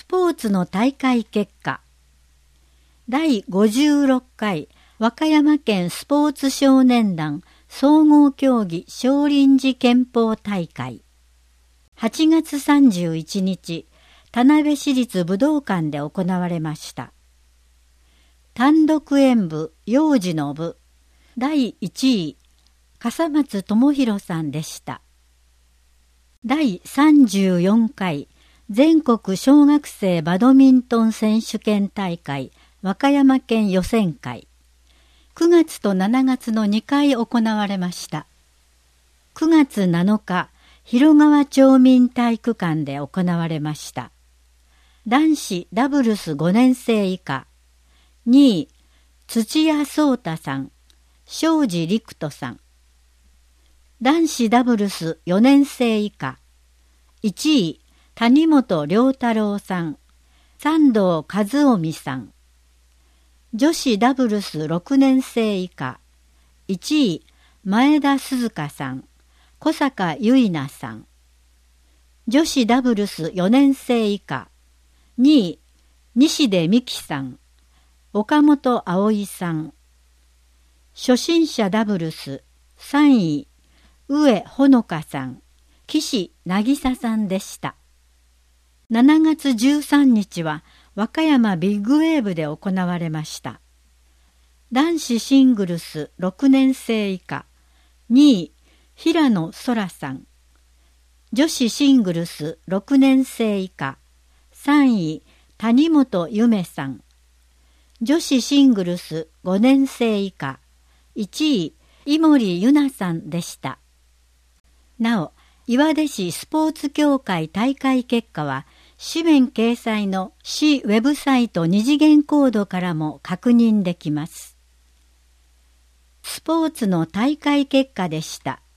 ポーツの大会結果。第56回和歌山県スポーツ少年団総合競技少林寺拳法大会。8月31日、田辺市立武道館で行われました。単独演舞幼児の部、第1位、笠松智弘さんでした。第34回全国小学生バドミントン選手権大会和歌山県予選会。9月と7月の2回行われました。9月7日、広川町民体育館で行われました。男子ダブルス5年生以下。2位、土屋壮太さん、庄司陸斗さん。男子ダブルス4年生以下。1位、谷本良太郎さん、山道和臣さん。女子ダブルス6年生以下。1位、前田鈴香さん、小坂結菜さん。女子ダブルス4年生以下。2位、西出美希さん、岡本葵さん。初心者ダブルス3位、上ほのかさん、岸渚さんでした。7月13日は和歌山ビッグウェーブで行われました。男子シングルス6年生以下。2位、平野そらさん。女子シングルス6年生以下。3位、谷本ゆめさん。女子シングルス5年生以下。1位、井森ゆなさんでした。なお、岩出市スポーツ協会大会結果は、紙面掲載の市ウェブサイト二次元コードからも確認できます。スポーツの大会結果でした。